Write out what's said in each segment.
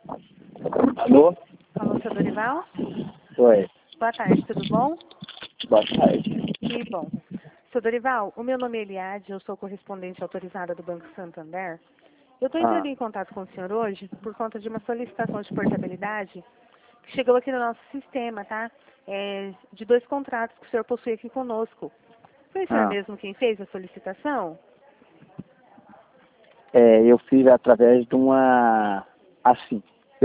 Alô? Alô, seu Dorival? Oi. Boa tarde, tudo bom? Boa tarde. Que bom. Seu Dorival, o meu nome é Eliade, eu sou correspondente autorizada do Banco Santander. Eu estou entrando em contato com o senhor hoje por conta de uma solicitação de portabilidade que chegou aqui no nosso sistema, tá? De 2 contratos que o senhor possui aqui conosco. Foi o senhor mesmo quem fez a solicitação? Eu fiz através de uma... Assim.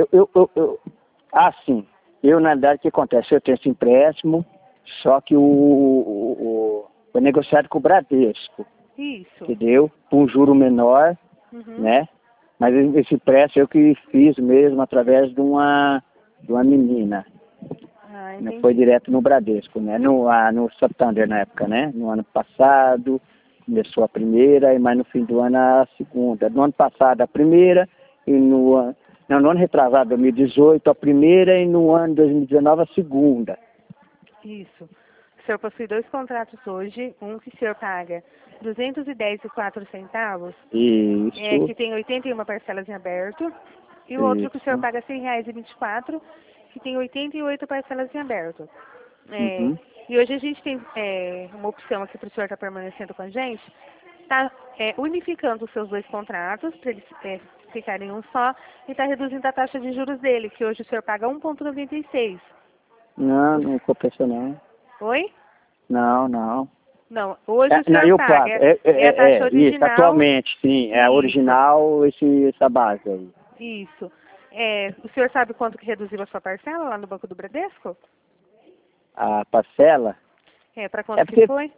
Eu, na verdade, o que acontece? Eu tenho esse empréstimo, só que foi negociado com o Bradesco. Isso. Entendeu? Com um juro menor, né? Mas esse empréstimo eu que fiz mesmo através de uma menina. Não foi direto no Bradesco, né? No Santander na época, né? No ano passado começou a primeira, mas no fim do ano a segunda. No ano passado a primeira e no ano retrasado, 2018, a primeira e no ano 2019 a segunda. Isso. O senhor possui 2 contratos hoje, um que o senhor paga R$ 210,04, Isso. que tem 81 parcelas em aberto, e o outro que o senhor paga R$ 100,24, que tem 88 parcelas em aberto. E hoje a gente tem uma opção aqui para o senhor estar permanecendo com a gente, está unificando os seus 2 contratos, para eles ficarem um só, e está reduzindo a taxa de juros dele, que hoje o senhor paga 1,96. Não compensa não. Oi? Não. Não, hoje o senhor Eu paga. pago. A taxa original. Isso, atualmente, sim. É a original, essa base aí. Isso. O senhor sabe quanto que reduziu a sua parcela lá no Banco do Bradesco? A parcela? Para quanto que foi?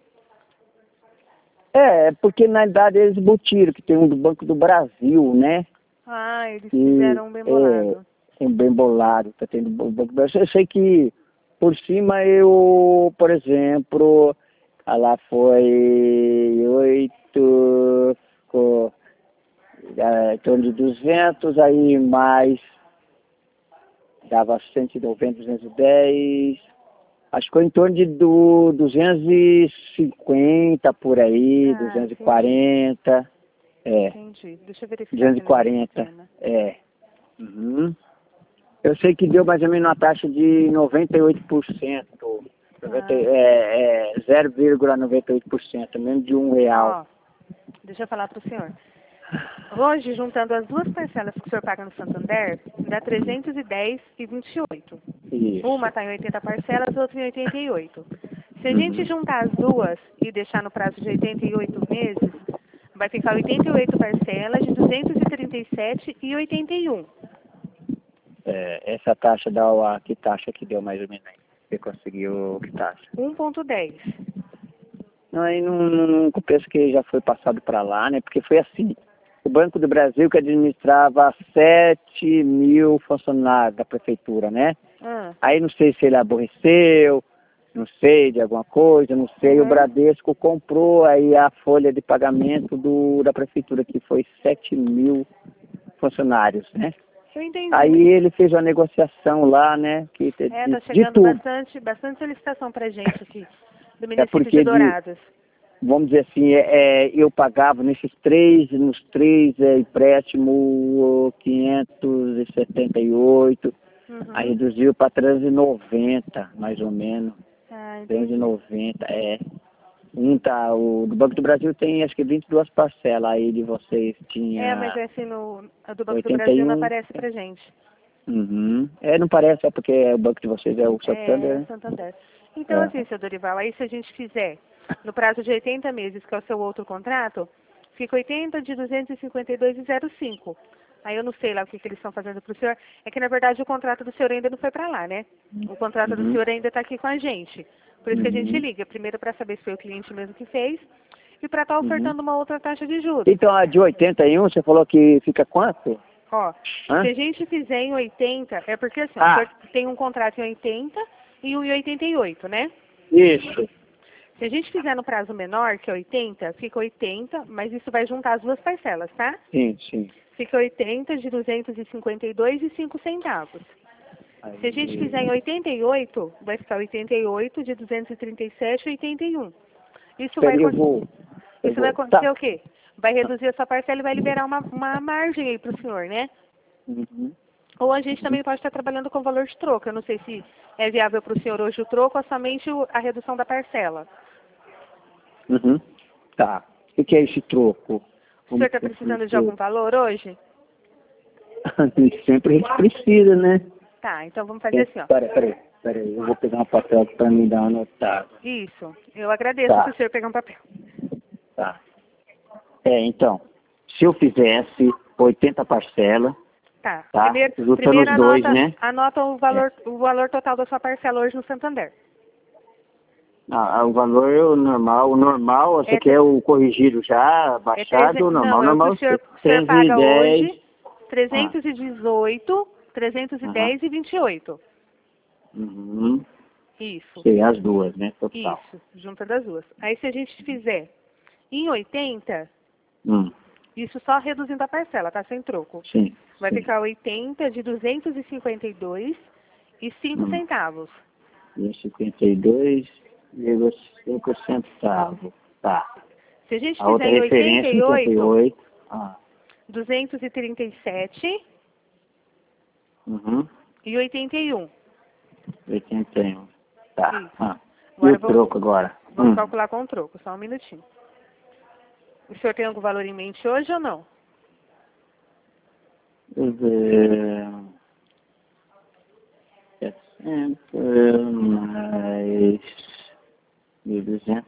Porque na verdade eles embutiram, que tem um do Banco do Brasil, né? Ah, eles fizeram um bem bolado. Um bem bolado, tá tendo o Banco do Brasil. Eu sei que por cima eu, por exemplo, lá foi 8, ficou em torno de 200, aí mais dava 190, 210, acho que foi em torno de 250 por aí, 240. Entendi. Deixa eu verificar. 240. Eu sei que deu mais ou menos uma taxa de 98%. 0,98%, menos de R$ 1. Deixa eu falar para o senhor. Hoje, juntando as 2 parcelas que o senhor paga no Santander, dá 310,28. Isso. Uma está em 80 parcelas, outra em 88. Se a gente juntar as duas e deixar no prazo de 88 meses, vai ficar 88 parcelas de 237,81. Essa taxa que taxa que deu mais ou menos aí? Você conseguiu que taxa? 1,10. Não, aí não compensa que já foi passado para lá, né? Porque foi assim. O Banco do Brasil que administrava 7 mil funcionários da prefeitura, né? Aí não sei se ele aborreceu, não sei de alguma coisa, não sei. O Bradesco comprou aí a folha de pagamento da prefeitura, que foi 7 mil funcionários, né? Eu entendi. Aí ele fez uma negociação lá, né? Tá chegando bastante solicitação pra gente aqui, do município de Dourados. Vamos dizer assim, eu pagava nos três empréstimos 578, aí reduziu para 390, mais ou menos. 390, o do Banco do Brasil tem acho que 22 parcelas, aí de vocês tinha... mas assim, a do Banco do Brasil não aparece pra gente. Não parece, porque o banco de vocês é o Santander. Santander. Então, assim, seu Dorival, aí se a gente fizer no prazo de 80 meses, que é o seu outro contrato, fica 80 de 252,05. Aí eu não sei lá o que eles estão fazendo pro senhor. É que, na verdade, o contrato do senhor ainda não foi pra lá, né? O contrato do senhor ainda tá aqui com a gente. Por isso que a gente liga. Primeiro para saber se foi o cliente mesmo que fez e para estar ofertando uma outra taxa de juros. Então, a de 81, você falou que fica quanto? Se a gente fizer em 80, é porque assim, o senhor tem um contrato em 80 e um em 88, né? Isso. Se a gente fizer no prazo menor, que é 80, fica 80, mas isso vai juntar as 2 parcelas, tá? Sim. Fica 80 de 252,05 centavos. Se a gente fizer em 88, vai ficar 88 de 237,81. Isso vai acontecer o quê? Vai reduzir a sua parcela e vai liberar uma margem aí para o senhor, né? Ou a gente também pode estar trabalhando com valor de troco. Eu não sei se é viável para o senhor hoje o troco ou somente a redução da parcela. Uhum. Tá. O que é esse troco? O senhor está precisando de algum valor hoje? Sempre a gente precisa, né? Tá, então vamos fazer assim, ó. Peraí. Eu vou pegar um papel para me dar uma anotada. Isso. Eu agradeço se o senhor pegar um papel. Tá. Então, se eu fizesse 80 parcelas, tá. Juntando os dois, né? Anota o valor total da sua parcela hoje no Santander. O valor normal, você quer o corrigido já, baixado ou normal? Não, normal, o senhor paga hoje 318, 310,28. Uhum. Isso. Sim, as duas, né? Total. Isso, junta das duas. Aí se a gente fizer em 80, isso só reduzindo a parcela, tá? Sem troco. Sim. Vai ficar 80 de 252,05 centavos. 52,5 centavos. Tá. Se a gente A outra fizer em referência, 88, 58. 237 Uhum. e 81. 81. Tá. E Agora o troco agora? Vamos calcular com o troco, só um minutinho. O senhor tem algum valor em mente hoje ou não? 700 mais 1.200,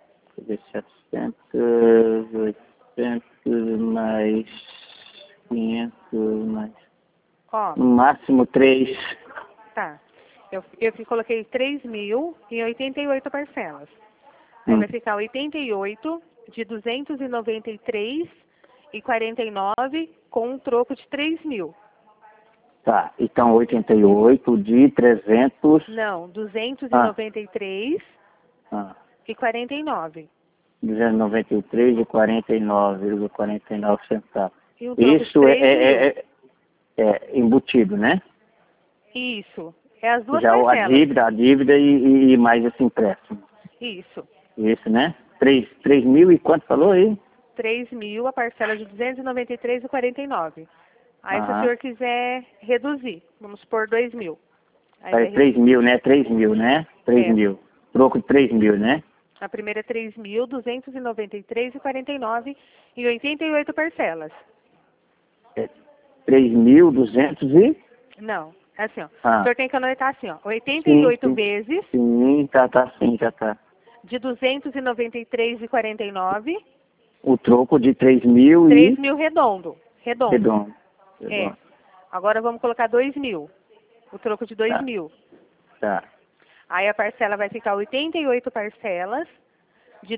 700, 800 mais 500 mais... No máximo 3. Tá. Eu coloquei 3.088 parcelas. Aí vai ficar 88 de 293,49 com um troco de 3.000. Tá, então 88 de 300... Não, 293 e 49. 293 e 49,49 centavos. Isso é embutido, né? Isso. É as duas já parcelas. A dívida e mais esse empréstimo. Isso. Isso, né? 3.000 e quanto falou aí? 3.000, a parcela de 293,49. Aí se o senhor quiser reduzir, vamos supor 2.000. Aí 3.000, né? 3.000, né? 3.000. Troco de 3.000, né? A primeira é 3.293,49 e 88 parcelas. 3.200 e... Não, é assim, ó. O senhor tem que anotar assim, ó. 88 sim. vezes... Sim, já tá. De 293,49. O troco de 3.000 e... 3.000 redondo. Agora vamos colocar 2.000. O troco de 2.000. Tá. Aí a parcela vai ficar 88 parcelas de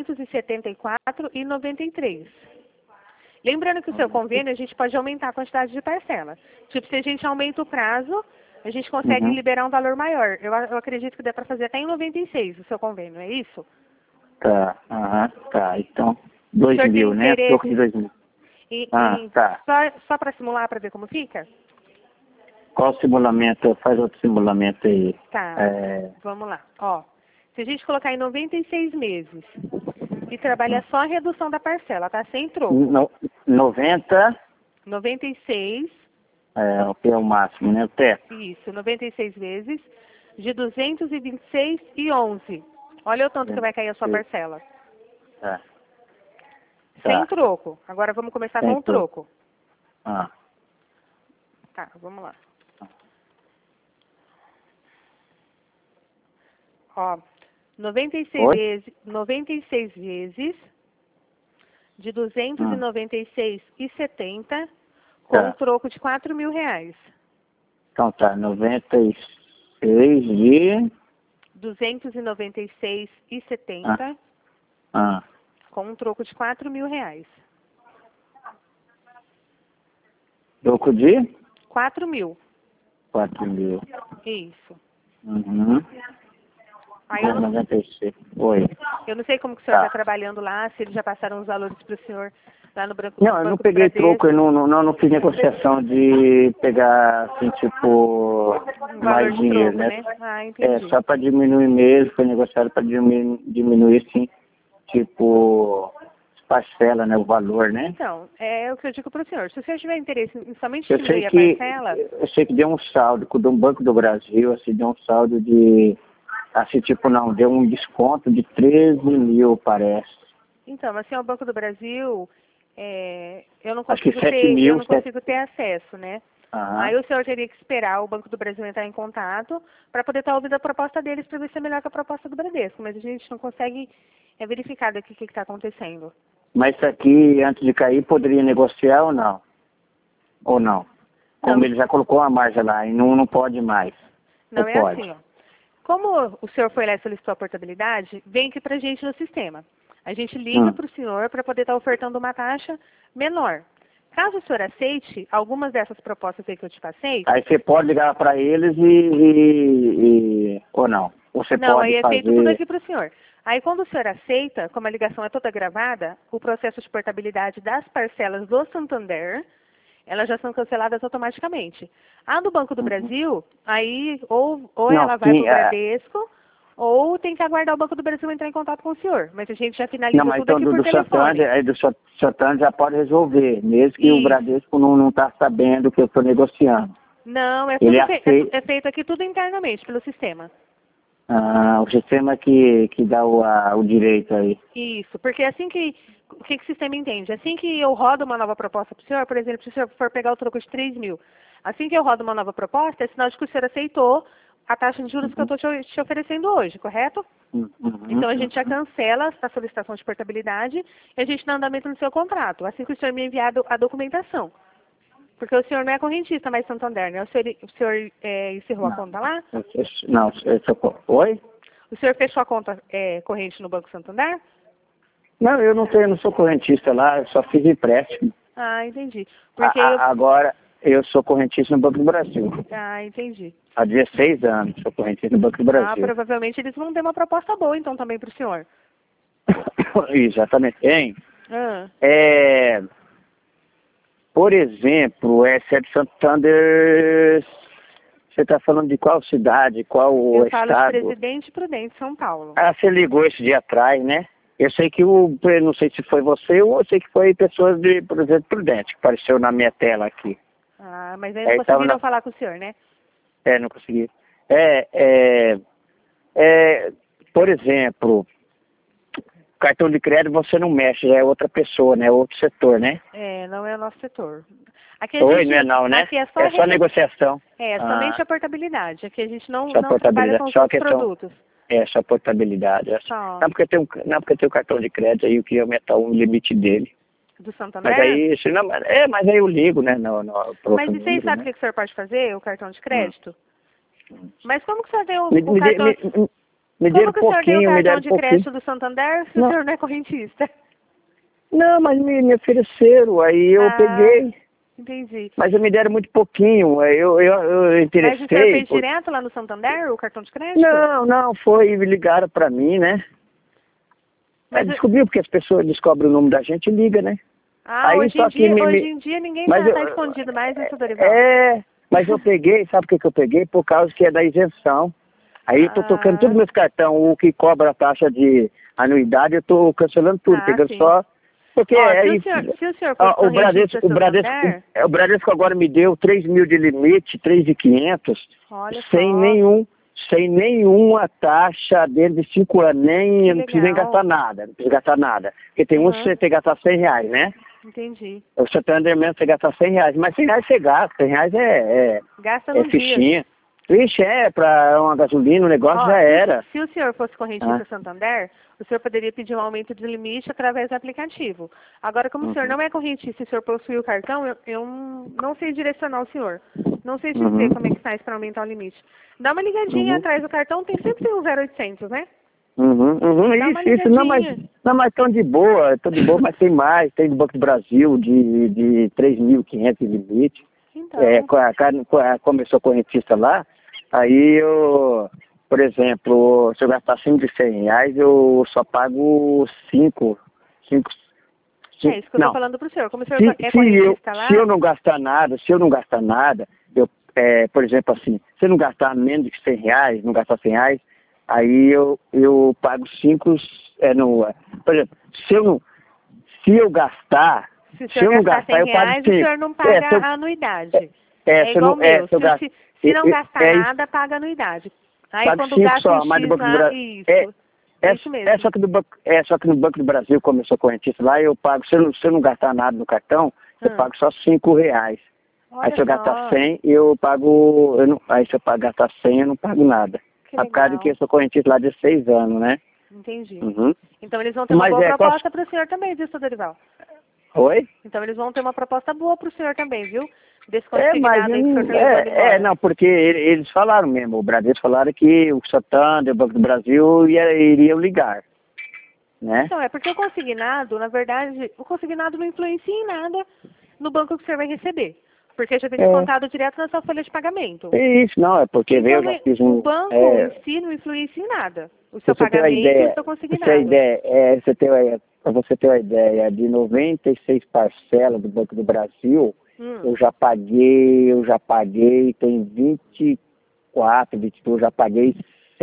274,93. Lembrando que o seu convênio, a gente pode aumentar a quantidade de parcela. Tipo, se a gente aumenta o prazo, a gente consegue liberar um valor maior. Eu acredito que dá para fazer até em 96 o seu convênio, é isso? Tá, tá. Então, 2.000, né? Troco de 2.000. Tá. Só para simular, para ver como fica? Qual simulamento? Faz outro simulamento aí. Tá, vamos lá. Ó, se a gente colocar em 96 meses e trabalhar só a redução da parcela, tá? Sem troco. 96. O que é o máximo, né? O teto. Isso, 96 vezes de 226,11. Olha o tanto que vai cair a sua parcela. Sem troco. Agora vamos começar com o troco. Tá, vamos lá. Ó, 96 vezes de 296,70 com um troco de 4.000 reais. Então tá, 96 de... 296,70 com um troco de 4.000 reais. Troco de? 4.000. 4.000. Isso. Aí Oi. Eu não sei como que o senhor está trabalhando lá, se eles já passaram os valores para o senhor lá no Banco Não, eu não peguei troco, eu não fiz negociação de pegar, assim, tipo, mais dinheiro, troco, né? Entendi. Só para diminuir mesmo, foi negociado para diminuir, assim, tipo, parcela, né? O valor, né? Então, é o que eu digo para o senhor. Se o senhor tiver interesse em somente Eu diminuir sei a parcela... Eu sei que deu um saldo, com o Banco do Brasil, assim, deu um saldo de... Assim, tipo, não, deu um desconto de 13 mil, parece. Então, assim, o Banco do Brasil, eu não Acho que consigo 7 ter, eu mil, não consigo ter acesso, né? Aham. Aí o senhor teria que esperar o Banco do Brasil entrar em contato para poder estar ouvindo a proposta deles para ver se é melhor que a proposta do Bradesco. Mas a gente não consegue verificar daqui o que está acontecendo. Mas isso aqui, antes de cair, poderia negociar ou não? Ou não? Como Não, ele já colocou uma margem lá e não pode mais. Ou não é pode? assim, ó. Como o senhor foi lá e solicitou a portabilidade, vem aqui para a gente no sistema. A gente liga para o senhor para poder estar ofertando uma taxa menor. Caso o senhor aceite algumas dessas propostas aí que eu te passei, Aí você pode ligar para eles ou não? Ou você não, aí pode é feito tudo fazer... aqui para o senhor. Aí quando o senhor aceita, como a ligação é toda gravada, o processo de portabilidade das parcelas do Santander, elas já são canceladas automaticamente. A do Banco do Brasil, aí ou Não, ela vai para sim, o Bradesco, ou tem que aguardar o Banco do Brasil entrar em contato com o senhor. Mas a gente já não, finaliza mas tudo então aqui por do telefone. Santander, aí do Santander já pode resolver, mesmo que o Isso. Bradesco não está sabendo que eu estou negociando. Não, Ele é aceita... feito aqui tudo internamente pelo sistema. O sistema que dá o direito aí. Isso, porque assim que... O que o sistema entende? Assim que eu rodo uma nova proposta para o senhor, por exemplo, se o senhor for pegar o troco de 3 mil, assim que eu rodo uma nova proposta, é sinal de que o senhor aceitou a taxa de juros que eu estou te oferecendo hoje, correto? Então a gente já cancela a solicitação de portabilidade e a gente dá andamento no seu contrato, assim que o senhor me enviar a documentação. Porque o senhor não é correntista mais Santander, né? O senhor encerrou a conta lá? Não, oi? O senhor fechou a conta corrente no Banco Santander? Não, eu não sou correntista lá, eu só fiz empréstimo. Ah, entendi. Porque eu... Agora, eu sou correntista no Banco do Brasil. Ah, entendi. Há 16 anos sou correntista no Banco do Brasil. Provavelmente eles vão ter uma proposta boa, então, também para o senhor. Exatamente. Hein? Ah. Por exemplo, se é de Santander, você está falando de qual cidade, qual Eu estado? falo de Presidente Prudente, São Paulo. Você ligou esse dia atrás, né? Eu sei que não sei se foi você ou eu sei que foi pessoas de Presidente Prudente que apareceu na minha tela aqui. Ah, mas aí não conseguiram falar com o senhor, né? Não consegui. Por exemplo, cartão de crédito você não mexe, já é outra pessoa, né? Outro setor, né? Não é o nosso setor. Aqui Não é não, né? Aqui é só negociação. Somente a portabilidade. Aqui a gente não só trabalha com os outros produtos. Só portabilidade. Só. Não, porque tem o cartão de crédito aí, eu queria aumentar o limite dele. Do Santander? Mas aí eu ligo, né? Mas isso aí sabe o que o senhor pode fazer, o cartão de crédito? Mas como que o senhor tem o cartão... Me deram um pouquinho, o cartão de crédito do Santander se o senhor não é correntista? Não, mas me ofereceram, aí eu peguei. Entendi. Mas me deram muito pouquinho, eu interessei. Mas o senhor fez direto lá no Santander, o cartão de crédito? Não, ligaram pra mim, né? Mas descobriu, porque as pessoas descobrem o nome da gente e ligam, né? Aí, hoje em dia ninguém tá escondido mais, né, Dorival? Mas eu peguei, sabe por que eu peguei? Por causa que é da isenção. Aí eu tô tocando tudo meus cartão, o que cobra a taxa de anuidade, eu tô cancelando tudo, pegando sim. só... Porque se o senhor fosse o Bradesco agora me deu 3 mil de limite, 3.500, sem nenhuma taxa dele de 5 anos, eu não preciso nem gastar nada, Porque tem uns que você tem que gastar R$100, né? Entendi. O Santander mesmo você gasta R$100, mas R$100 você gasta, R$100 gasta no fichinha. Vixe, para uma gasolina, o negócio já era. Se o senhor fosse correntista Santander, o senhor poderia pedir um aumento de limite através do aplicativo. Agora, como o senhor não é correntista e o senhor possui o cartão, eu não sei direcionar o senhor. Não sei dizer como é que faz para aumentar o limite. Dá uma ligadinha atrás do cartão, sempre tem um 0800, né? Isso, não, mas tão de boa, mas tem mais, tem do Banco do Brasil, de 3.500 de limite. Então. Como eu sou correntista lá, aí por exemplo, se eu gastar acima de R$100, eu só pago 5. É isso que eu estou falando para o senhor. Como o senhor é correntista lá... Se eu não gastar nada, por exemplo assim, se eu não gastar menos de R$100, não gastar R$100, aí eu pago 5, por exemplo, se eu gastar, Se o se eu senhor não gastar gastar, 100 eu pago reais, o 5. senhor não paga a anuidade. É igual o meu. Se não gastar nada, paga a anuidade. Aí pago quando 5 gasta só, um mas do X Banco do lá, Brasil. isso mesmo. Só que no Banco do Brasil, como eu sou correntista lá, eu pago, se eu não gastar nada no cartão, eu pago só 5 reais. Olha aí se eu só. gastar 100, eu pago. Aí se eu gastar 100, eu não pago nada. Que Por causa que eu sou correntista lá de 6 anos, né? Entendi. Uhum. Então eles vão ter uma boa proposta para o senhor também, viu, seu Dorival? Oi? Então eles vão ter uma proposta boa para o senhor também, viu? Desse Mas consignado aí que o senhor está levando embora. não, porque eles falaram mesmo, o Bradesco falaram que o Santander, o Banco do Brasil iriam ligar, né? Então, é porque o consignado, na verdade, o consignado não influencia em nada no banco que o senhor vai receber. Porque já tem descontado direto na sua folha de pagamento. É isso, não, é porque então, eu já fiz o banco em si não influencia em nada. O seu pagamento e o seu consignado. Para você ter uma ideia, de 96 parcelas do Banco do Brasil, eu já paguei, tem 24, 22, eu já paguei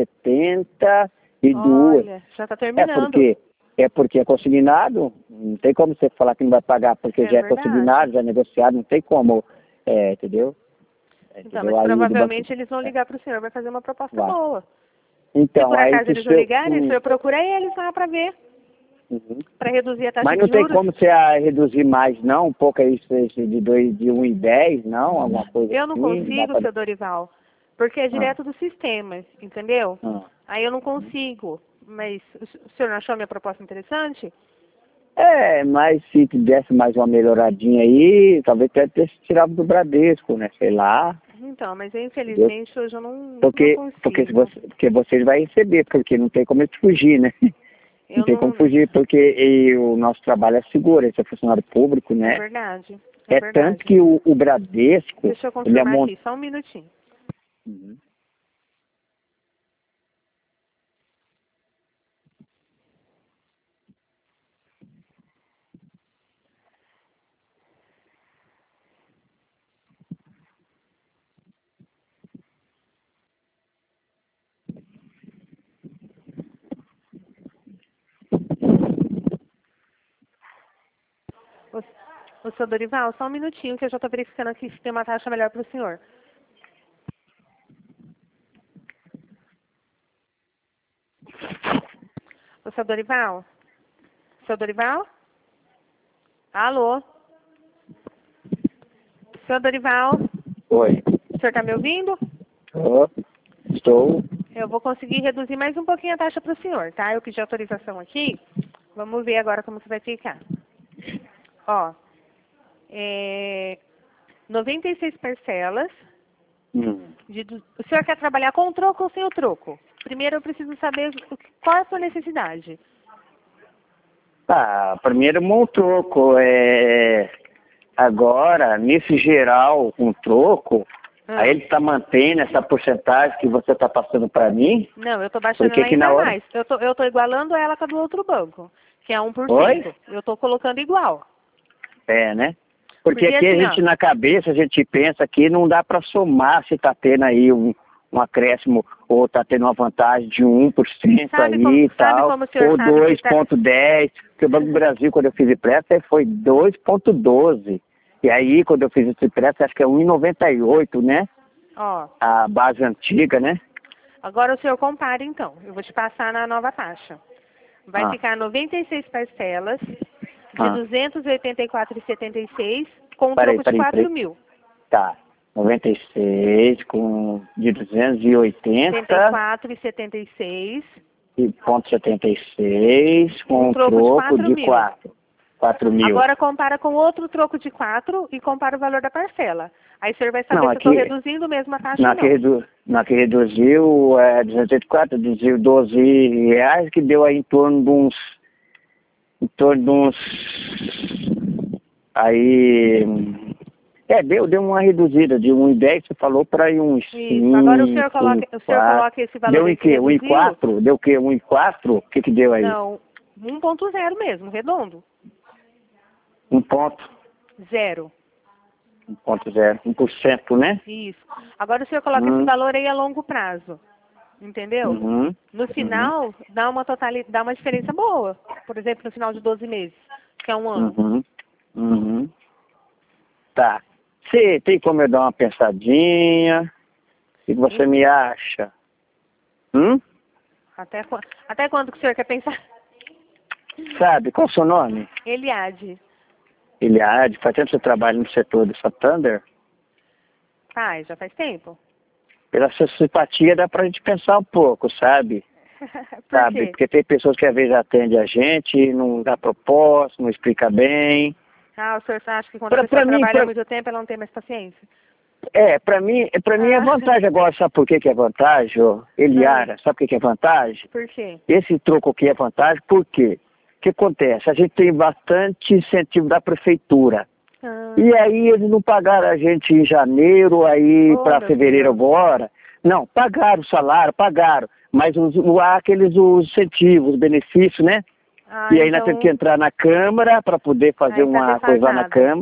72. Olha, já está terminando. É porque é consignado, não tem como você falar que não vai pagar, porque já é consignado, já é negociado, não tem como, entendeu? Então, mas provavelmente eles vão ligar para o senhor, vai fazer uma proposta boa. Então, se por acaso eles não ligarem, o senhor procura eles lá para ver. Para reduzir a taxa de juros. Mas não tem como você reduzir mais, não? Um pouco aí de 1,10, não? Alguma coisa eu não assim, consigo, seu Dorival, porque é direto do sistema, entendeu? Aí eu não consigo. Mas o senhor não achou a minha proposta interessante? Mas se desse mais uma melhoradinha aí, talvez até ter tirado do Bradesco, né? Sei lá. Então, mas infelizmente hoje eu não consigo. Porque vocês vão receber, porque não tem como fugir, né? Não tem como fugir, porque o nosso trabalho é seguro, esse é funcionário público, né? É verdade. Tanto que o Bradesco... Deixa eu confirmar aqui, só um minutinho. O senhor Dorival, só um minutinho que eu já estou verificando aqui se tem uma taxa melhor para o senhor. O seu Dorival? Seu Dorival? Alô? Seu Dorival? Oi. O senhor está me ouvindo? Estou. Eu vou conseguir reduzir mais um pouquinho a taxa para o senhor, tá? Eu pedi autorização aqui. Vamos ver agora como que vai ficar. Ó, 96 parcelas. O senhor quer trabalhar com o troco ou sem o troco? Primeiro eu preciso saber qual é a sua necessidade. Primeiro um troco. Agora, nesse geral, um troco, aí ele está mantendo essa porcentagem que você está passando para mim? Não, eu estou baixando ela ainda mais. Eu tô igualando ela com a do outro banco, que é 1%. Oi? Eu estou colocando igual. Né? Porque aqui assim, a gente, na cabeça, a gente pensa que não dá para somar se está tendo aí um acréscimo ou está tendo uma vantagem de 1% aí e tal, ou 2,10%. Porque o Banco do Brasil, quando eu fiz empréstimo, foi 2,12%. E aí, quando eu fiz esse empréstimo, acho que é 1,98%, né? A base antiga, né? Agora o senhor compara, então. Eu vou te passar na nova taxa. Vai ficar 96 parcelas de 284,76 com um troco de 4 mil. Tá. 96 de 280. 74,76. E ponto 76 com um troco de 4 mil. Agora compara com outro troco de 4 e compara o valor da parcela. Aí o senhor vai saber se eu estou reduzindo mesmo a taxa ou não. Na que reduziu 284, reduziu 12 reais, que deu aí em torno de uns... Aí... deu uma reduzida de 1,10, você falou, para uns 5. Isso, agora o senhor coloca esse valor. Deu em quê? 1,4? Deu o quê? 1,4? O que deu aí? Não, 1,0 mesmo, redondo. 1,0. 1,0, 1%, né? Isso. Agora o senhor coloca esse valor aí a longo prazo. Entendeu? No final, dá uma diferença boa. Por exemplo, no final de 12 meses. que é 1 ano. Tá. Você tem como eu dar uma pensadinha? O que você me acha? Até quando que o senhor quer pensar? Sabe, qual é o seu nome? Eliade. Eliade, faz tempo que você trabalha no setor do Santander? Já faz tempo. Pela sua simpatia dá pra gente pensar um pouco, sabe? Por quê? Porque tem pessoas que às vezes atendem a gente, não dá proposta, não explica bem. O senhor acha que quando a pessoa trabalha há muito tempo, ela não tem mais paciência? Pra mim é vantagem agora, sabe por que é vantagem, Eliara? Sabe por que é vantagem? Por quê? Esse troco aqui é vantagem, por quê? O que acontece? A gente tem bastante incentivo da prefeitura. E aí eles não pagaram a gente em janeiro, aí para fevereiro agora. Não, pagaram o salário, pagaram. Mas há aqueles os incentivos, os benefícios, né? E aí nós temos que entrar na Câmara para poder fazer uma coisa lá na Câmara.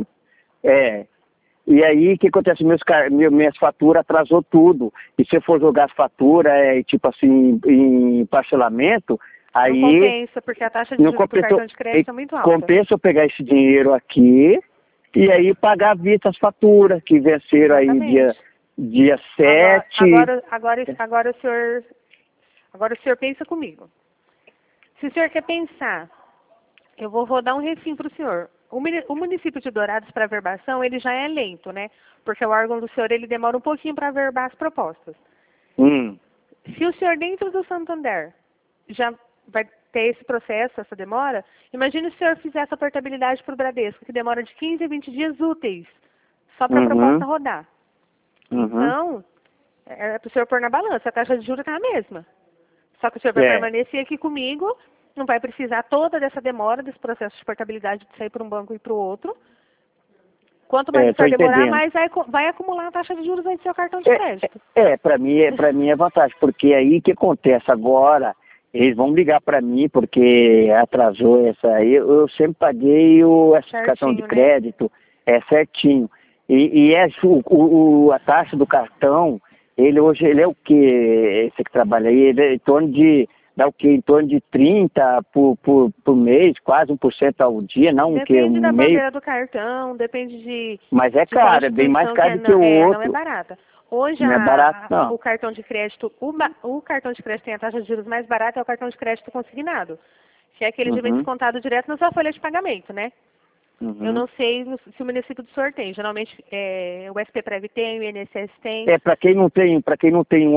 E aí, o que acontece? Minhas faturas atrasou tudo. E se eu for jogar as faturas, tipo assim, em parcelamento, aí... Não compensa, porque a taxa de juros do cartão de crédito é muito alta. Compensa eu pegar esse dinheiro aqui e aí pagar à vista as faturas que venceram aí dia 7. Agora o senhor pensa comigo. Se o senhor quer pensar, eu vou dar um refim para o senhor. O município de Dourados, para verbação, ele já é lento, né? Porque o órgão do senhor, ele demora um pouquinho para verbar as propostas. Se o senhor, dentro do Santander, já vai ter esse processo, essa demora, imagine se o senhor fizer essa portabilidade para o Bradesco, que demora de 15 a 20 dias úteis, só para a proposta rodar. Então, é para o senhor pôr na balança, a taxa de juros está a mesma. Só que o senhor vai permanecer aqui comigo, não vai precisar toda dessa demora desse processo de portabilidade de sair para um banco e para o outro. Quanto mais o senhor demorar, mais vai acumular a taxa de juros aí do seu cartão de crédito. Para mim é vantagem, porque aí o que acontece agora, eles vão ligar para mim porque atrasou essa aí. Eu sempre paguei esse cartão de crédito certinho. E a taxa do cartão, hoje ele é o quê? Esse que trabalha aí, ele é em torno de... Dá o quê? Em torno de 30 por mês, quase 1% ao dia, não depende da bandeira do cartão, depende de... Mas é caro, é bem mais caro do que o outro. Não é barata. Hoje não é barato, não. O cartão de crédito, o cartão de crédito tem a taxa de juros mais barata, é o cartão de crédito consignado, que é aquele de vem descontado direto na sua folha de pagamento, né? Eu não sei se o município do senhor tem. Geralmente o SPPrev tem, o INSS tem. Para quem não tem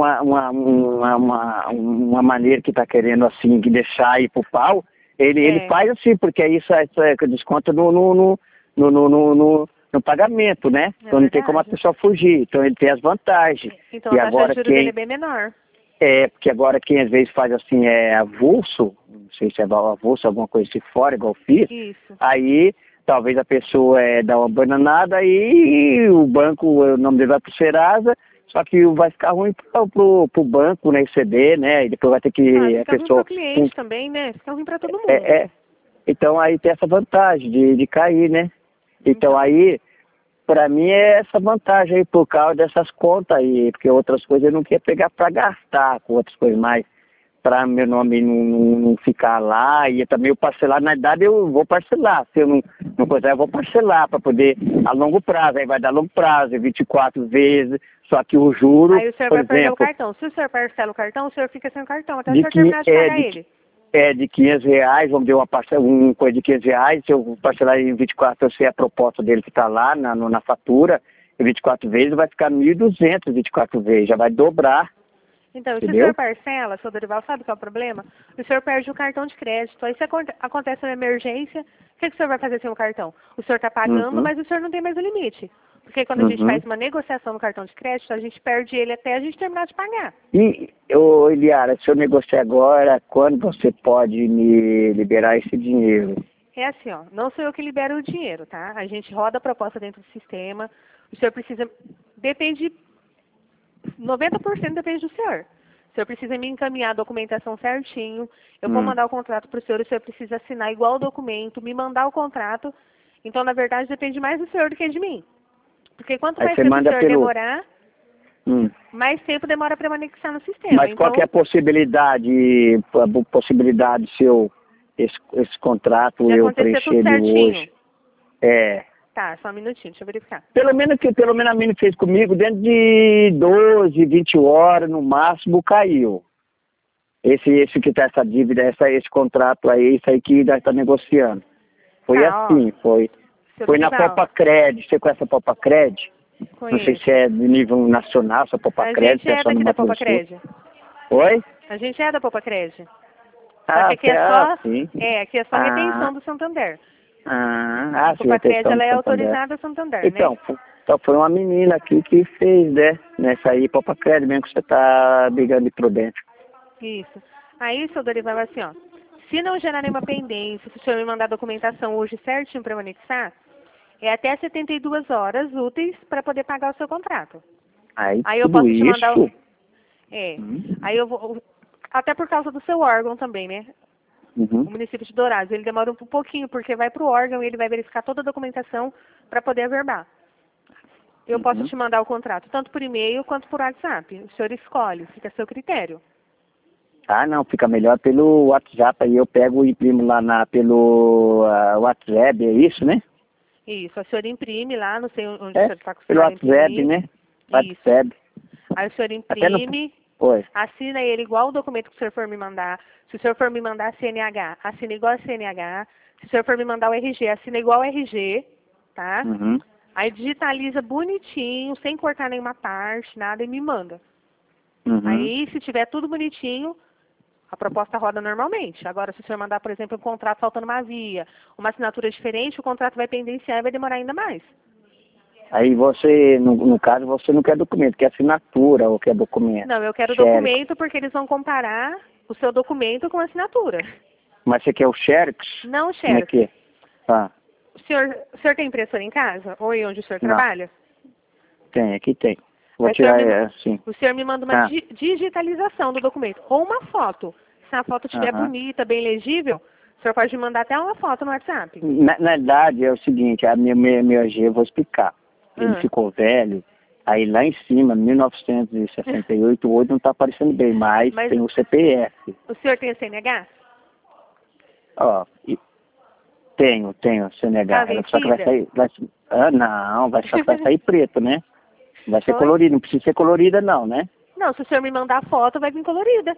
uma maneira que está querendo assim de deixar ir pro pau, ele faz assim, porque aí isso desconta no pagamento, né? Então não tem como a pessoa fugir. Então ele tem as vantagens. Então a taxa de juros dele é bem menor. Porque agora quem às vezes faz assim avulso, não sei se é avulso, alguma coisa de fora, igual eu fiz. Isso. Aí talvez a pessoa dá uma bananada e o banco, o nome dele vai pro Serasa, só que vai ficar ruim pro banco, né, receber, né, e depois vai ter que... Fica ruim pro cliente também, né, fica ruim para todo mundo. Então aí tem essa vantagem de cair, né. Então aí, para mim é essa vantagem aí por causa dessas contas aí, porque outras coisas eu não queria pegar para gastar com outras coisas mais, para meu nome não ficar lá, e também eu parcelar, na verdade eu vou parcelar, se eu não coisar eu vou parcelar para poder a longo prazo, aí vai dar longo prazo, 24 vezes, só que o juro, aí o senhor vai perder o cartão, se o senhor parcela o cartão, o senhor fica sem o cartão, até o senhor terminar de pagar ele. De R$500, vamos ter uma coisa de R$500, se eu parcelar em 24, eu sei a proposta dele que está lá na fatura, em 24 vezes vai ficar 1.200 24 vezes, já vai dobrar. Então, se o senhor parcela, seu Dorival, sabe qual é o problema? O senhor perde o cartão de crédito. Aí se acontece uma emergência, o que o senhor vai fazer sem o cartão? O senhor está pagando, mas o senhor não tem mais o limite. Porque quando a gente faz uma negociação no cartão de crédito, a gente perde ele até a gente terminar de pagar. E, Eliara, se eu negociar agora, quando você pode me liberar esse dinheiro? É assim, não sou eu que libero o dinheiro, tá? A gente roda a proposta dentro do sistema. O senhor precisa... Depende... 90% depende do senhor. O senhor precisa me encaminhar a documentação certinho. Eu vou mandar o contrato para o senhor precisa assinar igual o documento, me mandar o contrato. Então, na verdade, depende mais do senhor do que de mim. Porque quanto mais tempo o senhor demorar, mais tempo demora para me anexar no sistema. Mas qual que é a possibilidade se eu esse contrato Já eu aconteceu preenchi tudo ele certinho? hoje. É. Tá, só um minutinho, deixa eu verificar. Pelo menos a Mini fez comigo, dentro de 12, 20 horas, no máximo, caiu. Esse que tá essa dívida, esse contrato aí, isso aí que nós está negociando. Foi Tá, assim, foi na Dorival, Popacred. Você conhece a Popacred? Não sei conheço. se é de nível nacional, se é A Popacred, gente se é é só no daqui da Mato Grosso do Sul. Popacred. Oi? A gente é da Popacred. Só Ah, que aqui é só, sim. aqui é só retenção do Santander. A Sim, Popacred, retenção ela do é Santander. autorizada a Santander, Então, né? foi uma menina aqui que fez, né? Nessa aí, Popacred mesmo, que você tá brigando de prudente. Isso. Aí, seu Dorival, assim, ó. Se não gerar nenhuma pendência, se o senhor me mandar a documentação hoje certinho para eu anexar, é até 72 horas úteis para poder pagar o seu contrato. Aí eu Tudo posso te mandar. isso. Aí eu vou. Até por causa do seu órgão também, né? Uhum. O município de Dourados. Ele demora um pouquinho, porque vai para o órgão e ele vai verificar toda a documentação para poder averbar. Eu posso te mandar o contrato, tanto por e-mail quanto por WhatsApp. O senhor escolhe, fica a seu critério. Ah, não, fica melhor pelo WhatsApp, aí eu pego e imprimo lá pelo WhatsApp, é isso, né? Isso, a senhora imprime lá, não sei onde o senhor está Pelo acostumado a WhatsApp, imprimir. né? Isso. WhatsApp. Aí o senhor Até no... imprime, Oi. assina ele igual o documento que o senhor for me mandar. Se o senhor for me mandar a CNH, assina igual a CNH. Se o senhor for me mandar o RG, assina igual o RG, tá? Uhum. Aí digitaliza bonitinho, sem cortar nenhuma parte, nada, e me manda. Uhum. Aí, se tiver tudo bonitinho, a proposta roda normalmente. Agora, se o senhor mandar, por exemplo, um contrato faltando uma via, uma assinatura diferente, o contrato vai pendenciar e vai demorar ainda mais. Aí você, no caso, você não quer documento, quer assinatura ou quer documento? Não, eu quero Xerox. documento porque eles vão comparar o seu documento com a assinatura. Mas você quer o Xerox? Não, Como é Xerox. que é? Ah, O senhor tem impressora em casa? Ou em onde o senhor não. trabalha? Tem, aqui tem. Vou Aí tirar assim. o senhor me manda uma digitalização do documento. Ou uma foto. Se a foto estiver bonita, bem legível, o senhor pode me mandar até uma foto no WhatsApp. Na verdade, é o seguinte, a minha G, eu vou explicar. Ele ficou velho, aí lá em cima, 1968, hoje não está aparecendo bem, mas tem o CPF. O senhor tem a CNH? Ó, tenho CNH. Tá Só que vai sair... não, só vai sair preto, né? Vai ser Oi? colorido, não precisa ser colorida não, né? Não, se o senhor me mandar a foto, vai vir colorida.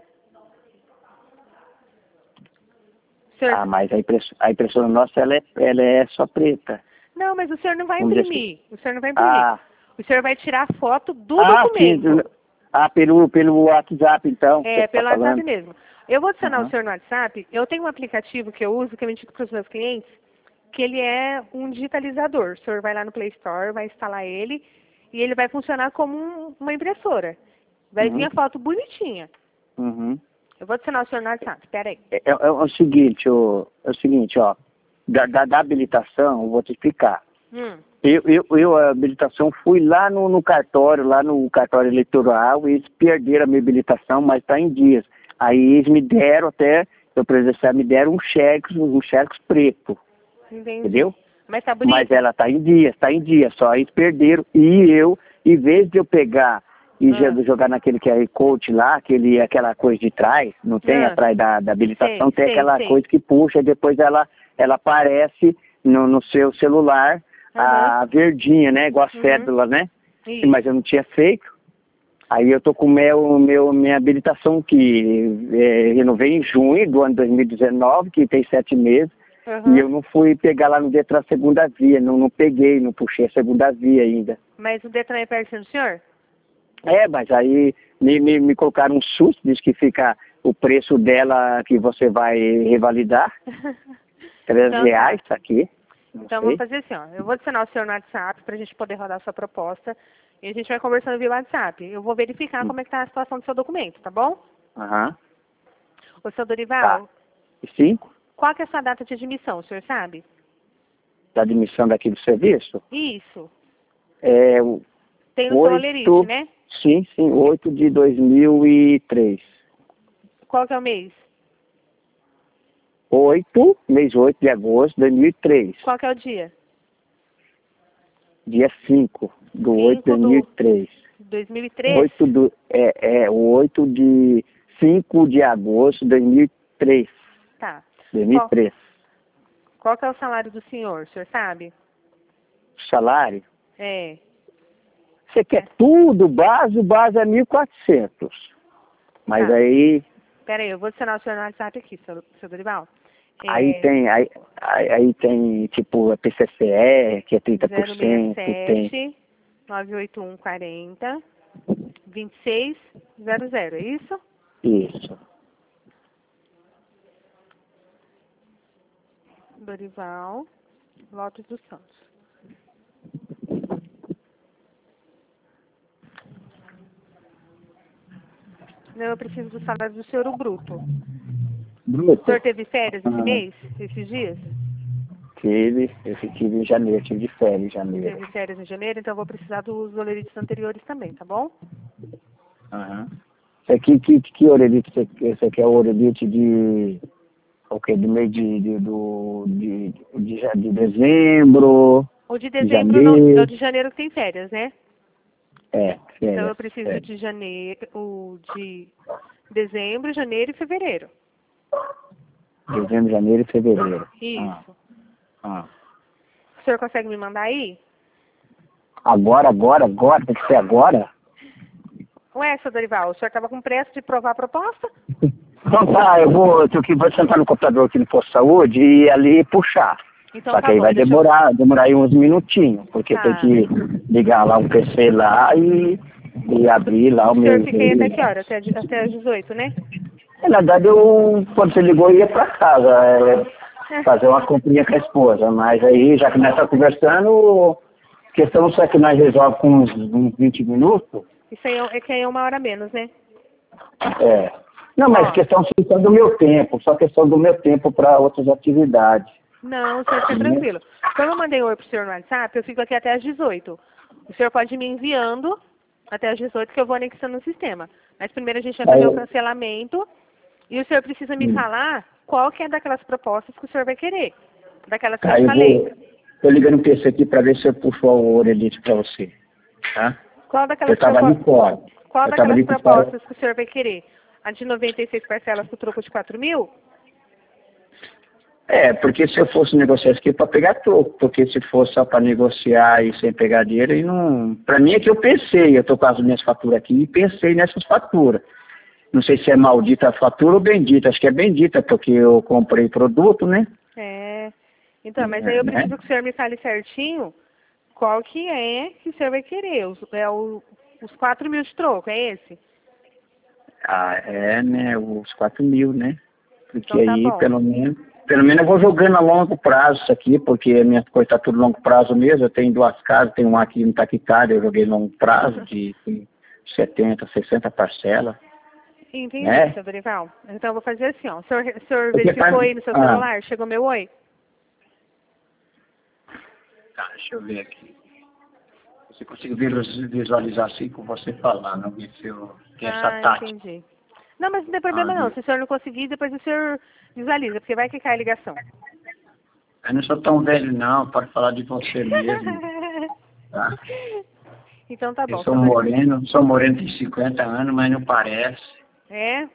Ah, mas a impressora nossa, ela é só preta. Não, mas o senhor não vai Vamos imprimir. O senhor não vai imprimir. O senhor vai tirar a foto do documento. Sim, pelo WhatsApp, então. Pelo WhatsApp mesmo. Eu vou adicionar o senhor no WhatsApp. Eu tenho um aplicativo que eu uso, que eu indico para os meus clientes, que ele é um digitalizador. O senhor vai lá no Play Store, vai instalar ele, e ele vai funcionar como uma impressora. Vai vir a foto bonitinha. Eu vou adicionar o senhor no WhatsApp, espera aí. É o seguinte, ó. Da habilitação, eu vou te explicar. A habilitação, fui lá no cartório eleitoral, e eles perderam a minha habilitação, mas está em dias. Aí eles me deram me deram um cheque preto. Entendi. Entendeu? Mas tá bonito? Mas ela está em dias, só eles perderam. E eu, em vez de eu pegar e jogar naquele QR Code lá, aquela coisa de trás, não tem atrás da habilitação, tem aquela coisa que puxa e depois ela aparece no seu celular, a verdinha, né? Igual a cédula, né? Isso. Mas eu não tinha feito. Aí eu tô com minha habilitação que renovei em junho do ano 2019, que tem 7 meses. E eu não fui pegar lá no Detran a segunda via, não peguei, não puxei a segunda via ainda. Mas o Detran é perto do senhor? Mas aí me colocaram um susto, diz que fica o preço dela que você vai revalidar, R$3 isso aqui. Então vamos fazer assim, ó. Eu vou adicionar o senhor no WhatsApp pra gente poder rodar a sua proposta e a gente vai conversando via WhatsApp. Eu vou verificar como é que tá a situação do seu documento, tá bom? Ô, seu Dorival. Tá. 5? Qual que é a sua data de admissão, o senhor sabe? Da admissão daqui do serviço? Isso. Tem no seu olerite, né? Sim, 8 de 2003. Qual que é o mês? Mês 8 de agosto de 2003. Qual que é o dia? Dia 5 do 8 de 2003. 2003? 5 de agosto de 2003. Tá. 2003. Qual que é o salário do senhor sabe? Salário? É. Você quer tudo, o base é 1.400. Mas Tá. aí... Peraí, eu vou adicionar o senhor no WhatsApp aqui, seu Dorival. Aí tem, tipo, a PCCR, que é 30%, 067 981 40 2600, é isso? Isso. Dorival Lopes dos Santos. Não, eu preciso do salário do senhor, o bruto. Bruto? O senhor teve férias esse mês, esses dias? Eu tive em janeiro, tive de férias em janeiro. Teve férias em janeiro, então eu vou precisar dos olerites anteriores também, tá bom? Aham. Que orelite você quer? O orelite de... O que? Do mês de dezembro? O de dezembro não, é o de janeiro que tem férias, né? É, férias. Então eu preciso de janeiro, o de dezembro, janeiro e fevereiro. Dezembro, janeiro e fevereiro. Isso. O senhor consegue me mandar aí? Agora? Tem que ser agora? Ué, seu Dorival, o senhor estava com pressa de provar a proposta? Então tá, eu vou sentar no computador aqui no Posto de Saúde e ir ali puxar. Então, só tá que aí bom, vai demorar aí uns minutinhos, porque tem que ligar lá um PC lá e abrir lá o meu... O senhor fica aí até que hora? Até às 18, né? Na verdade, quando você ligou, eu ia pra casa, fazer uma comprinha com a esposa, mas aí, já que nós estamos conversando, questão só que nós resolvemos com uns 20 minutos. Isso aí é que aí é 1 hora menos, né? É. Não, mas questão só do meu tempo, só questão do meu tempo para outras atividades. Não, o senhor fica tranquilo. Como eu mandei oi pro senhor no WhatsApp, eu fico aqui até às 18. O senhor pode ir me enviando até às 18 que eu vou anexando no sistema. Mas primeiro a gente vai fazer o cancelamento e o senhor precisa me falar qual que é daquelas propostas que o senhor vai querer. Daquelas que eu falei. Tô ligando o PC aqui para ver se eu puxo o orelite para você. Tá? Qual daquelas propostas que o senhor vai querer? A de 96 parcelas com troco de 4.000? Porque se eu fosse negociar isso aqui para pegar troco, porque se fosse só para negociar e sem pegar dinheiro, aí não... Para mim é que eu pensei, eu estou com as minhas faturas aqui e pensei nessas faturas. Não sei se é maldita a fatura ou bendita, acho que é bendita, porque eu comprei produto, né? Então, mas aí eu preciso que o senhor me fale certinho qual que é que o senhor vai querer. Os 4.000 de troco, é esse? Né? Os 4.000, né? Porque então, tá aí, bom. pelo menos eu vou jogando a longo prazo isso aqui, porque a minha coisa tá tudo longo prazo mesmo. Eu tenho 2 casas, tem uma aqui no Taquicário, eu joguei longo prazo, de 70, 60 parcelas. Entendi, seu Dorival. Então eu vou fazer assim, ó. O senhor verificou aí no seu celular? Chegou meu oi? Tá, deixa eu ver aqui. Você consegue visualizar assim com você falar, não ver se eu tenho essa tática. Entendi. Não, mas não tem problema não. Se o senhor não conseguir, depois o senhor visualiza, porque vai que cai a ligação. Eu não sou tão velho não, pode falar de você mesmo. Tá? Então tá bom. Eu sou moreno, tem 50 anos, mas não parece. É?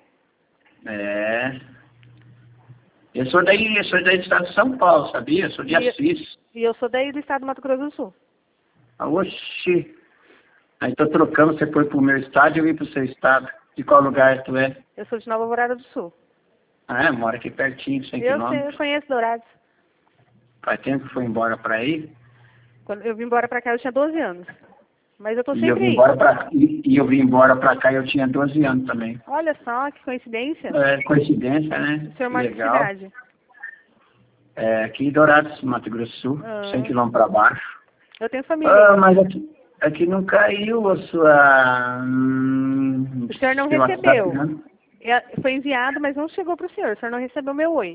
Eu sou daí do estado de São Paulo, sabia? Eu sou de Assis. E eu sou daí do estado do Mato Grosso do Sul. Oxi. Aí tô trocando, você foi pro meu estado e eu vim pro seu estado. De qual lugar tu é? Eu sou de Nova Alvorada do Sul. Mora aqui pertinho, 100 quilômetros. Eu conheço Dourados. Faz tempo que foi embora pra aí? Quando eu vim embora pra cá, eu tinha 12 anos. Mas eu tô sempre aí. E eu vim embora pra cá e eu tinha 12 anos também. Olha só, que coincidência. Coincidência, né? O senhor mora em que cidade? Aqui em Dourados, Mato Grosso do Sul, 100 quilômetros pra baixo. Eu tenho família. Mas aqui não caiu a sua... o senhor não recebeu. Foi enviado, mas não chegou pro senhor. O senhor não recebeu meu oi.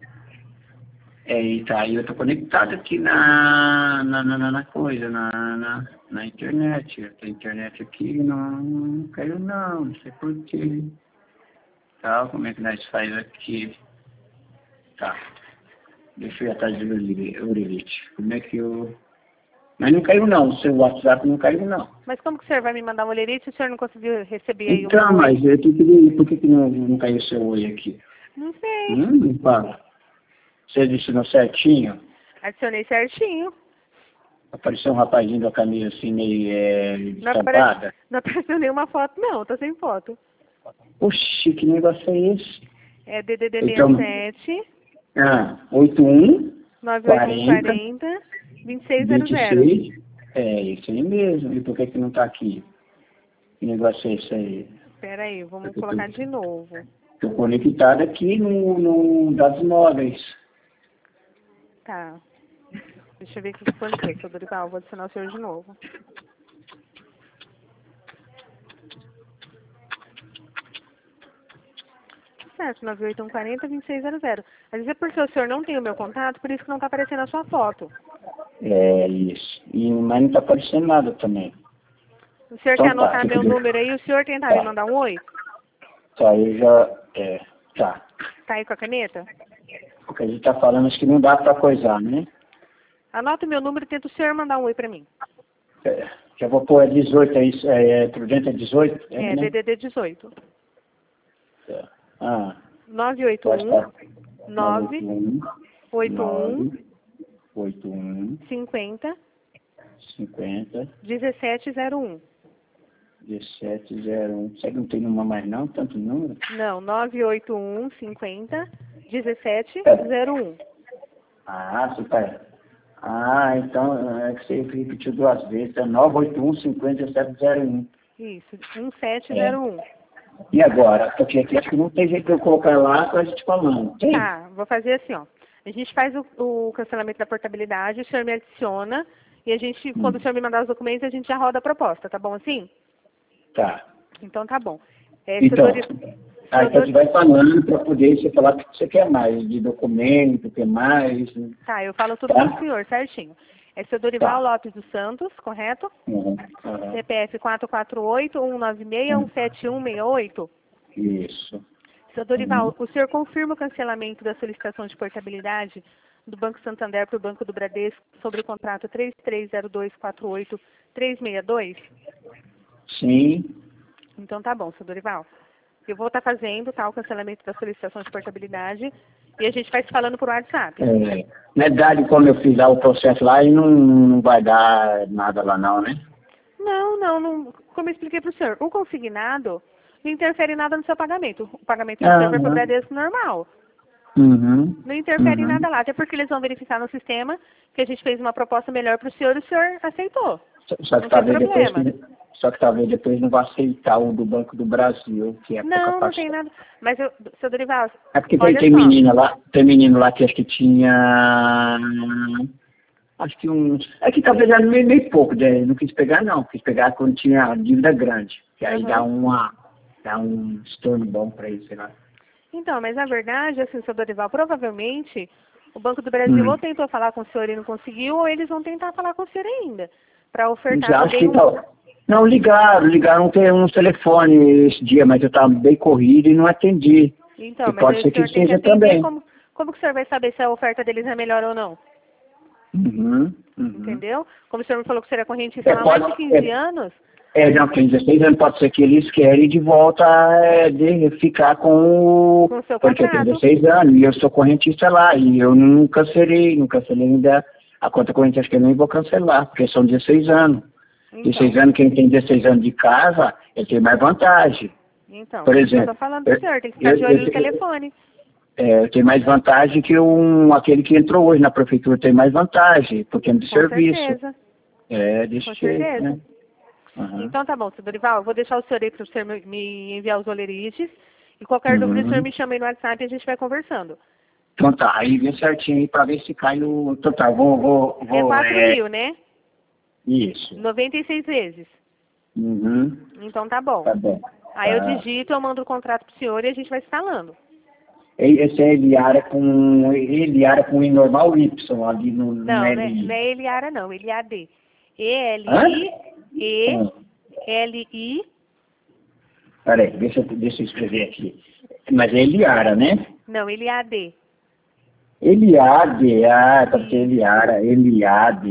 Aí eu tô conectado aqui na coisa, na internet. Eu tenho internet aqui, não caiu não sei por quê. Tá, como é que nós faz aqui? Tá. Deixa eu ir atrás do Orelite. Como é que eu... Mas não caiu não, o seu WhatsApp não caiu não. Mas como que o senhor vai me mandar o Orelite se o senhor não conseguiu receber aí o mas eu tenho que ver por que não caiu o seu oi aqui? Não sei. Não fala. Você adicionou certinho? Adicionei certinho. Apareceu um rapazinho da camisa assim, meio estampada? Não apareceu nenhuma foto, não. Tô sem foto. Oxi, que negócio é esse? É DDD Então, 67. 81 98140 2600. 26. É isso aí mesmo. E por que não tá aqui? Que negócio é esse aí? Espera aí, vamos colocar de novo. Estou conectado aqui no dados móveis. Tá. Deixa eu ver o que aconteceu, seu Dorival. Vou adicionar o senhor de novo. Certo, 98140 2600. Às vezes é porque o senhor não tem o meu contato, por isso que não está aparecendo a sua foto. É isso. Mas não está aparecendo nada também. O senhor quer anotar meu número aí? O senhor tentar me mandar um oi? Tá, eu já... tá. Tá aí com a caneta? Porque a gente tá falando, acho que não dá para coisar, né? Anota o meu número e tenta o senhor mandar um oi para mim. Já vou pôr 18, Prudente é 18? É, né? DDD 18. Ah. 981 81 50 50 1701. 1701. Será que não tem nenhuma mais não? Tanto número? Não, 981 50 1701. Ah, você tá... Ah, então é que você repetiu duas vezes. É 981 50 1701. Isso, 1701. E agora? Porque aqui acho que não tem jeito de eu colocar lá com a gente falando. Tem? Tá, vou fazer assim, ó. A gente faz o cancelamento da portabilidade, o senhor me adiciona e a gente, quando o senhor me mandar os documentos, a gente já roda a proposta, tá bom assim? Tá. Então tá bom. Então você vai falando para poder você falar o que você quer mais, de documento, o que mais. Tá, eu falo tudo para o senhor, certinho. É seu Dorival Lopes dos Santos, correto? CPF 448-196-17168. Isso. Seu Dorival, o senhor confirma o cancelamento da solicitação de portabilidade do Banco Santander para o Banco do Bradesco sobre o contrato 330248-362? Sim. Então tá bom, seu Dorival. Eu vou estar fazendo o cancelamento da solicitação de portabilidade e a gente vai se falando por WhatsApp. Na verdade, como eu fiz lá o processo lá, e não vai dar nada lá não, né? Não. Como eu expliquei para o senhor, o consignado não interfere nada no seu pagamento. O pagamento do senhor vai para o Bradesco normal. Não interfere em nada lá, até porque eles vão verificar no sistema que a gente fez uma proposta melhor para o senhor aceitou. Só que talvez depois não vai aceitar o do Banco do Brasil, que é não tem nada. Mas, seu Dorival, é porque tem menino lá que acho que tinha... Acho que uns... É que talvez era meio pouco, não quis pegar não, quis pegar quando tinha dívida grande, que aí dá um estorno bom para ele, sei lá. Então, mas na verdade, assim, seu Dorival, provavelmente o Banco do Brasil ou tentou falar com o senhor e não conseguiu, ou eles vão tentar falar com o senhor ainda, para ofertar também Não, ligaram ter uns telefones esse dia, mas eu estava bem corrido e não atendi. Então, mas pode ser que seja também. Como que o senhor vai saber se a oferta deles é melhor ou não? Entendeu? Como o senhor me falou que o senhor é correntista há mais de 15 anos. Não, tem 16 anos, pode ser que eles querem de volta de ficar com o seu porque eu tenho 16 anos e eu sou correntista lá e eu não cancelei ainda a conta corrente, acho que eu nem vou cancelar, porque são 16 anos. Então, 16 anos, quem tem 16 anos de casa, ele tem mais vantagem. Então, por exemplo, eu tô falando pro senhor, tem que ficar de olho no telefone. Tem mais vantagem que aquele que entrou hoje na prefeitura, tem mais vantagem, porque é de serviço. Certeza. Com certeza. Né? Então tá bom, seu Dorival, eu vou deixar o senhor aí para o senhor me enviar os olerites e qualquer dúvida o senhor me chama aí no WhatsApp e a gente vai conversando. Então tá, aí vem certinho aí para ver se cai no... Então tá, vou... É 4.000, né? Isso. 96 vezes. Então tá bom. Tá bom. Aí eu digito, eu mando o contrato pro senhor e a gente vai se falando. Esse é Eliara com I normal ou Y ali no LI? Não é Eliara não, ELIAD. ELI. Peraí, deixa eu escrever aqui. Mas é Eliara, né? Não, ELIAD. Eliade, pode ser Eliara, Eliade.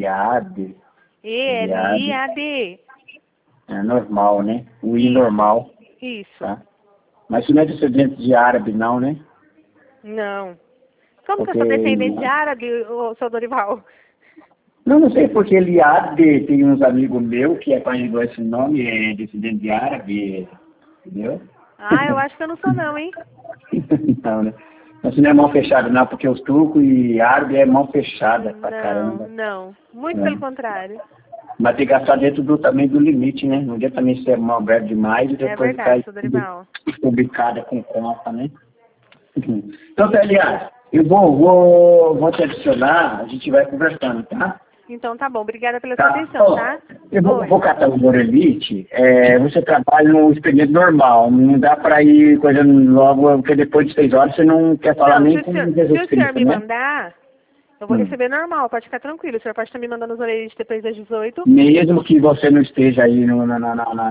ELIAD. É normal, né? O I normal. Isso. Tá? Mas isso não é descendente de árabe, não, né? Não. Como que eu sou descendente de árabe, seu Dorival? Não sei, porque Eliade tem uns amigos meus que é pai igual esse nome, é descendente de árabe, entendeu? Ah, eu acho que eu não sou não, hein? Não, né? Mas não é mão fechada, não, porque os turcos e árabe é mão fechada pra caramba. Não. Muito pelo contrário. Mas tem que gastar dentro também do limite, né? Não adianta também ser mão aberta demais e depois verdade, Dorival. publicada com conta, né? Então, aliás, eu vou te adicionar, a gente vai conversando, tá? Então tá bom, obrigada pela sua atenção, tá? Eu vou catar o Borelite, você trabalha no expediente normal, não dá para ir coisa logo, porque depois de 6 horas você não quer falar nem com Jesus Cristo, se o senhor me né? mandar, eu vou receber normal, pode ficar tranquilo, o senhor pode estar me mandando os orelhas depois das 18. Mesmo que você não esteja aí na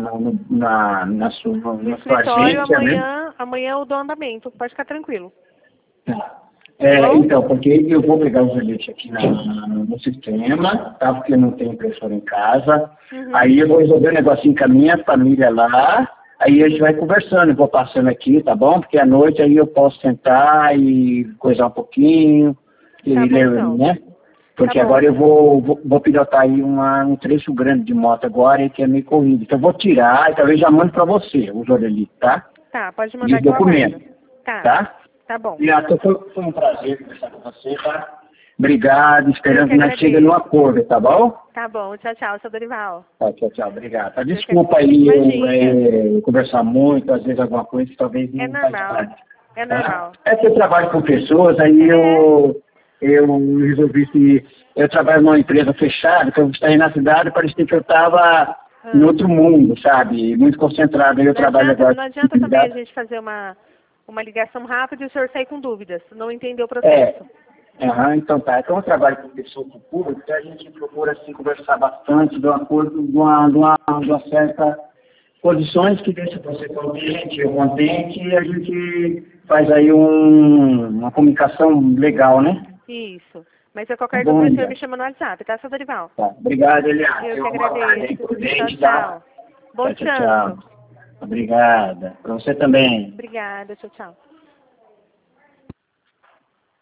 sua agência, né? Amanhã eu dou andamento, pode ficar tranquilo. Tá. Então, porque eu vou pegar os bilhetes aqui no sistema, tá? Porque eu não tenho impressora em casa. Aí eu vou resolver um negocinho com a minha família lá, aí a gente vai conversando, eu vou passando aqui, tá bom? Porque à noite aí eu posso sentar e coisar um pouquinho, né? Porque agora eu vou pilotar aí um trecho grande de moto agora, que é meio corrido. Então eu vou tirar e talvez já mando pra você, os orelhitos, tá? Tá, pode mandar aqui. Documento, tá? Tá bom. Foi um prazer conversar com você, tá? Obrigado, esperando que nós cheguemos num acordo, tá bom? Tá bom, tchau, seu Dorival. Tá, tchau, obrigado. Tá, desculpa aí eu conversar muito, às vezes alguma coisa que talvez não faz parte. É normal. Que eu trabalho com pessoas, aí eu resolvi que eu trabalho numa empresa fechada, que eu estou na cidade, parecia que eu estava em outro mundo, sabe? Muito concentrado, aí eu trabalho agora. Não adianta também a gente fazer uma ligação rápida e o senhor sair com dúvidas, não entendeu o processo. Então tá. Então eu trabalho com pessoas do público, então a gente procura assim, conversar bastante de acordo de uma certa condições que deixa você contente, eu contente, e a gente faz aí uma comunicação legal, né? Isso. Mas qualquer dúvida, o senhor me chama no WhatsApp, tá, seu Dorival? Tá. Obrigado, Eliane. Eu que agradeço. Tchau. Bom descanso. Obrigada. Para você também. Obrigada, tchau.